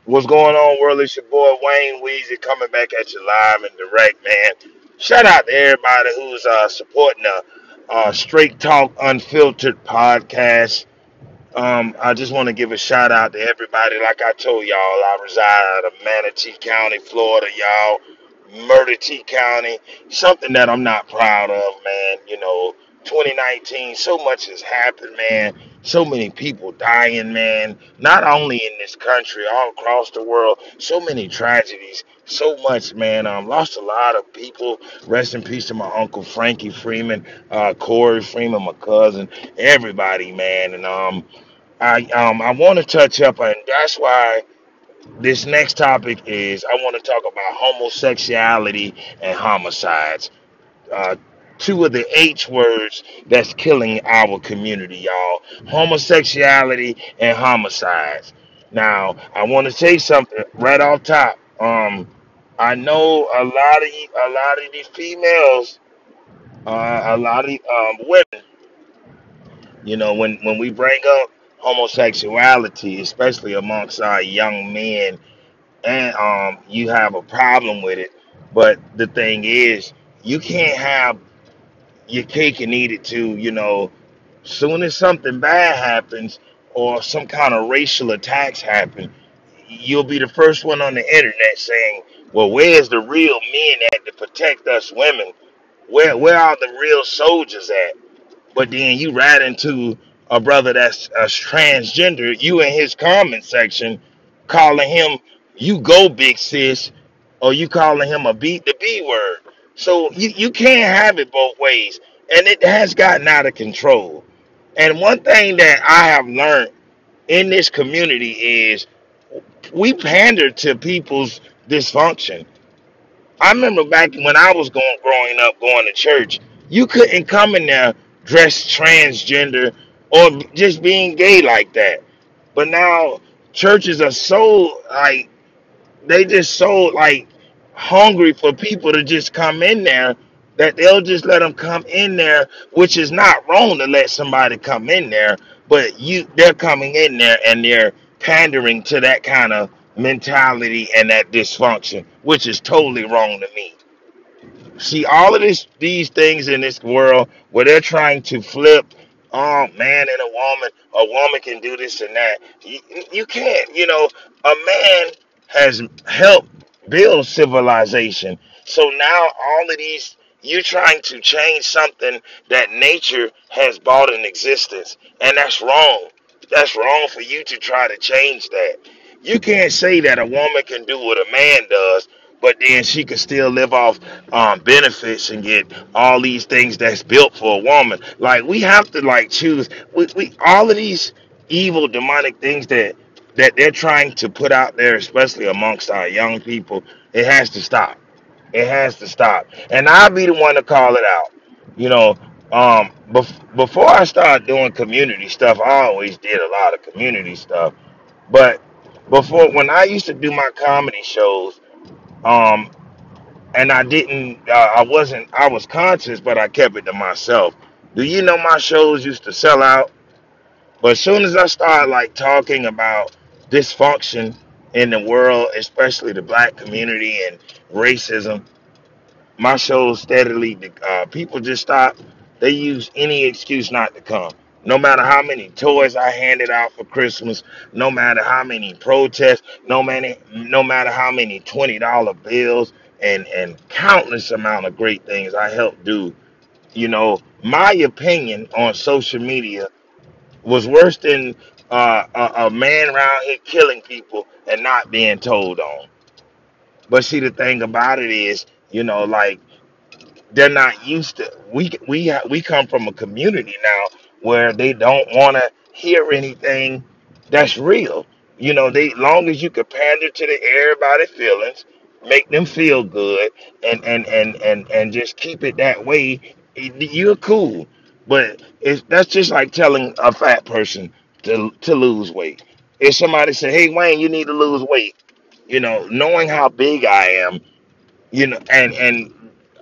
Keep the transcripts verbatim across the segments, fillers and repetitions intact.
What's going on, world? It's your boy Wayne Weezy coming back at you live and direct, man. Shout out to everybody who's uh, supporting the uh, Straight Talk Unfiltered podcast. Um, I just want to give a shout out to everybody. Like I told y'all, I reside out of Manatee County, Florida, y'all. Murder T County. Something that I'm not proud of, man. You know, twenty nineteen, so much has happened, man. So many people dying, man. Not only in this country, all across the world. So many tragedies. So much, man. Um, lost a lot of people. Rest in peace to my uncle Frankie Freeman, uh, Corey Freeman, my cousin, everybody, man. And um, I um I want to touch up, and that's why this next topic is I want to talk about homosexuality and homicides. Uh, Two of the H words that's killing our community, y'all. Homosexuality and homicides. Now, I want to say something right off top. Um, I know a lot of a lot of these females, uh, a lot of um, women. You know, when when we bring up homosexuality, especially amongst our young men, and um, you have a problem with it. But the thing is, you can't have your cake and eat it too. You know, soon as something bad happens or some kind of racial attacks happen, you'll be the first one on the internet saying, "Well, where's the real men at to protect us women? Where where are the real soldiers at?" But then you ran into a brother that's uh, transgender, you in his comment section calling him, you go big sis, or you calling him a beat the B word. So you, you can't have it both ways. And it has gotten out of control. And one thing that I have learned in this community is we pander to people's dysfunction. I remember back when I was going growing up, going to church, you couldn't come in there dressed transgender or just being gay like that. But now churches are so like they just so like hungry for people to just come in there that they'll just let them come in there, which is not wrong to let somebody come in there, but you they're coming in there and they're pandering to that kind of mentality and that dysfunction, which is totally wrong to me. See all of this these things in this world where they're trying to flip, oh man and a woman, a woman can do this and that. You, you can't, you know, a man has helped build civilization. So now all of these, you're trying to change something that nature has brought in existence, and that's wrong. That's wrong for you to try to change that. You can't say that a woman can do what a man does, but then she can still live off um, benefits and get all these things that's built for a woman. Like we have to like choose. We, we all of these evil demonic things that that they're trying to put out there, especially amongst our young people. It has to stop. It has to stop. And I'll be the one to call it out. You know, um, bef- before I started doing community stuff, I always did a lot of community stuff. But before, when I used to do my comedy shows, um, and I didn't, uh, I wasn't, I was conscious, but I kept it to myself. Do you know my shows used to sell out? But as soon as I started like talking about dysfunction in the world, especially the black community and racism, my shows steadily, uh, people just stop. They use any excuse not to come. No matter how many toys I handed out for Christmas, no matter how many protests, no matter no matter how many twenty dollar bills and and countless amount of great things I helped do. You know, my opinion on social media was worse than uh, a, a man around here killing people and not being told on. But see, the thing about it is, you know, like they're not used to. We we ha- we come from a community now where they don't want to hear anything that's real. You know, they long as you can pander to the everybody feelings, make them feel good, and and and and and just keep it that way, y- you're cool. But it's that's just like telling a fat person to to lose weight. If somebody say, "Hey Wayne, you need to lose weight," you know, knowing how big I am, you know, and and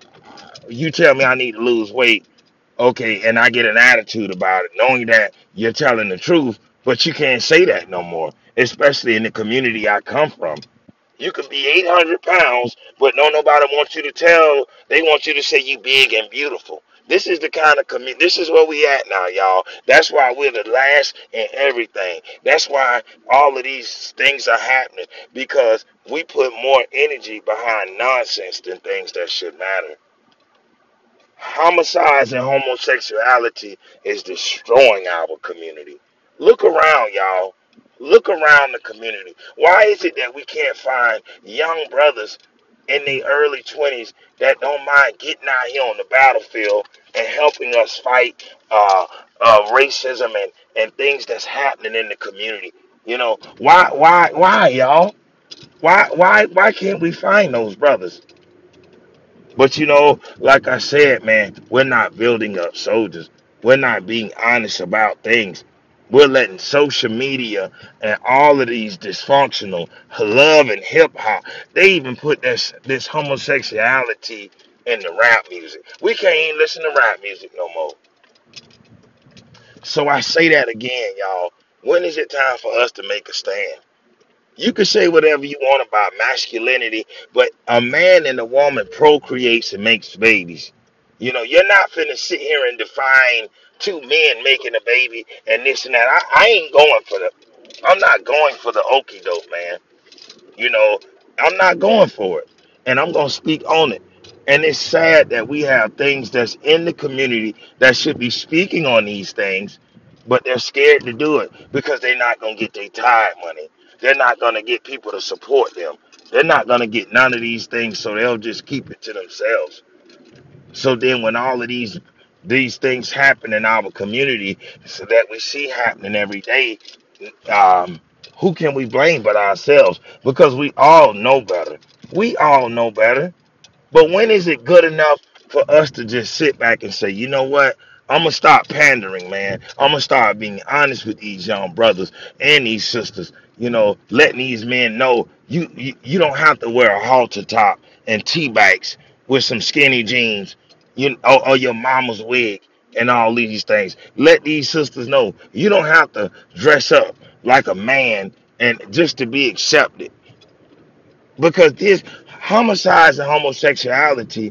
you tell me I need to lose weight, okay, and I get an attitude about it, knowing that you're telling the truth. But you can't say that no more, especially in the community I come from. You can be eight hundred pounds, but no nobody wants you to tell. They want you to say you big and beautiful. This is the kind of community. This is where we at now, y'all. That's why we're the last in everything. That's why all of these things are happening because we put more energy behind nonsense than things that should matter. Homicides and homosexuality is destroying our community. Look around, y'all. Look around the community. Why is it that we can't find young brothers in the early twenties that don't mind getting out here on the battlefield and helping us fight uh, uh, racism and, and things that's happening in the community? You know, why, why, why, y'all? Why, why, why can't we find those brothers? But you know, like I said, man, we're not building up soldiers. We're not being honest about things. We're letting social media and all of these dysfunctional love and hip hop. They even put this this homosexuality in the rap music. We can't even listen to rap music no more. So I say that again, y'all. When is it time for us to make a stand? You can say whatever you want about masculinity, but a man and a woman procreates and makes babies. You know, you're not finna sit here and define two men making a baby and this and that. I, I ain't going for the. I'm not going for the okie doke, man. You know, I'm not going for it. And I'm going to speak on it. And it's sad that we have things that's in the community that should be speaking on these things, but they're scared to do it because they're not going to get their tithe money. They're not going to get people to support them. They're not going to get none of these things, so they'll just keep it to themselves. So then when all of these these things happen in our community so that we see happening every day, um, who can we blame but ourselves? Because we all know better. We all know better. But when is it good enough for us to just sit back and say, you know what? I'm gonna stop pandering, man. I'm gonna start being honest with these young brothers and these sisters. You know, letting these men know you you, you don't have to wear a halter top and tea bags with some skinny jeans, you or, or your mama's wig and all these things. Let these sisters know you don't have to dress up like a man and just to be accepted because this homicides and homosexuality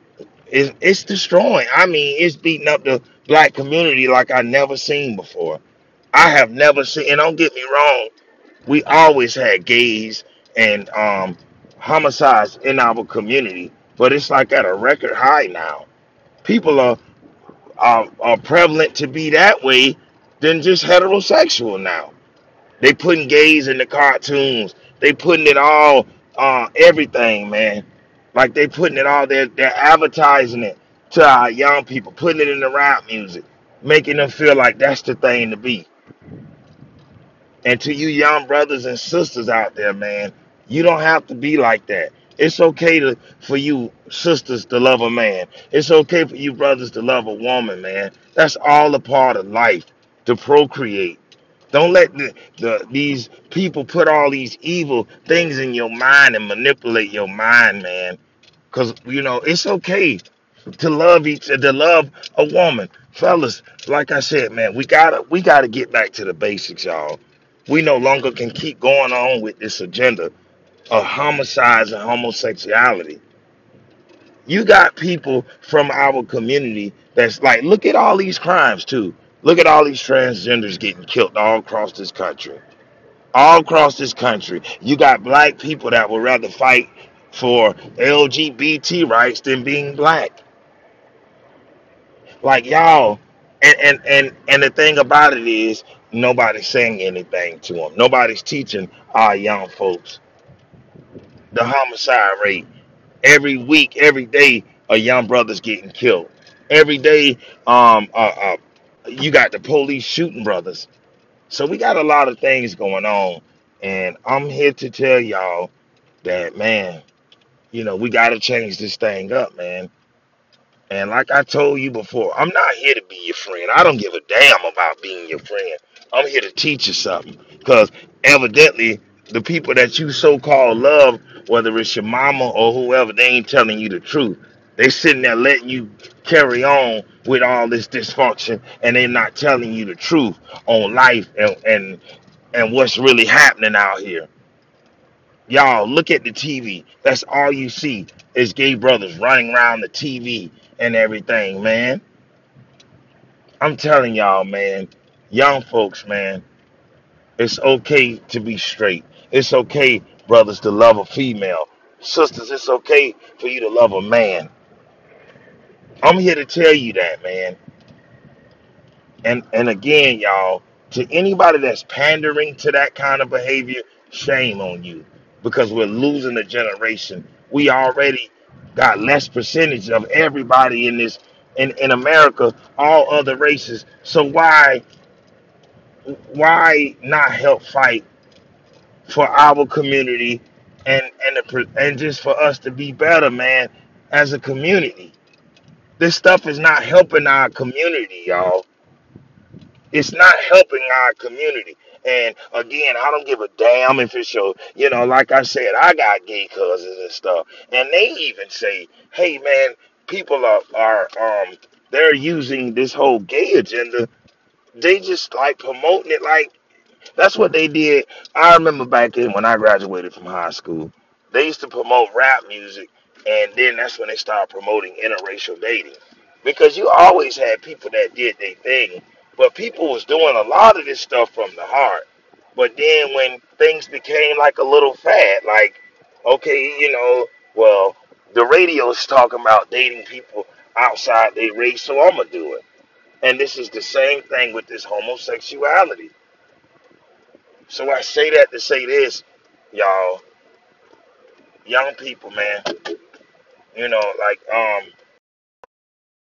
is it's destroying. I mean, it's beating up the black community like I never seen before. I have never seen, and don't get me wrong, we always had gays and um homicides in our community, but it's like at a record high now. People are are, are prevalent to be that way than just heterosexual now. They putting gays in the cartoons. They putting it all, uh, everything, man. Like they putting it all. They're they're advertising it to our young people, putting it in the rap music, making them feel like that's the thing to be. And to you young brothers and sisters out there, man, you don't have to be like that. It's okay to for you sisters to love a man. It's okay for you brothers to love a woman, man. That's all a part of life, to procreate. Don't let the, the these people put all these evil things in your mind and manipulate your mind, man. Cause you know it's okay to love each to love a woman, fellas. Like I said, man, we gotta we gotta get back to the basics, y'all. We no longer can keep going on with this agenda of homicides and homosexuality. You got people from our community that's like, look at all these crimes too. Look at all these transgenders getting killed all across this country. All across this country, you got black people that would rather fight for L G B T rights than being black. Like y'all, and and and and the thing about it is, nobody's saying anything to them. Nobody's teaching our young folks the homicide rate. Every week, every day, a young brother's getting killed. Every day, um, uh, uh, you got the police shooting brothers. So we got a lot of things going on, and I'm here to tell y'all that, man, you know, we got to change this thing up, man. And like I told you before, I'm not here to be your friend. I don't give a damn about being your friend. I'm here to teach you something. Because evidently, the people that you so called love, whether it's your mama or whoever, they ain't telling you the truth. They sitting there letting you carry on with all this dysfunction, and they're not telling you the truth on life and and and what's really happening out here. Y'all look at the T V. That's all you see is gay brothers running around the T V and everything, man. I'm telling y'all, man, young folks, man, it's okay to be straight. It's okay, brothers, to love a female. Sisters, it's okay for you to love a man. I'm here to tell you that, man. And and again, y'all, to anybody that's pandering to that kind of behavior, shame on you. Because we're losing a generation. We already got less percentage of everybody in this in, in America, all other races. So why why not help fight for our community and and the, and just for us to be better, man, as a community? This stuff is not helping our community, y'all. It's not helping our community. And again, I don't give a damn if it's your, you know, like I said, I got gay cousins and stuff, and they even say, "Hey, man, people are are um they're using this whole gay agenda. They just like promoting it like." That's what they did. I remember back in when I graduated from high school, they used to promote rap music, and then that's when they started promoting interracial dating. Because you always had people that did their thing, but people was doing a lot of this stuff from the heart. But then when things became like a little fad, like, okay, you know, well, the radio's talking about dating people outside their race, so I'm gonna do it. And this is the same thing with this homosexuality. So I say that to say this, y'all, young people, man. You know, like um,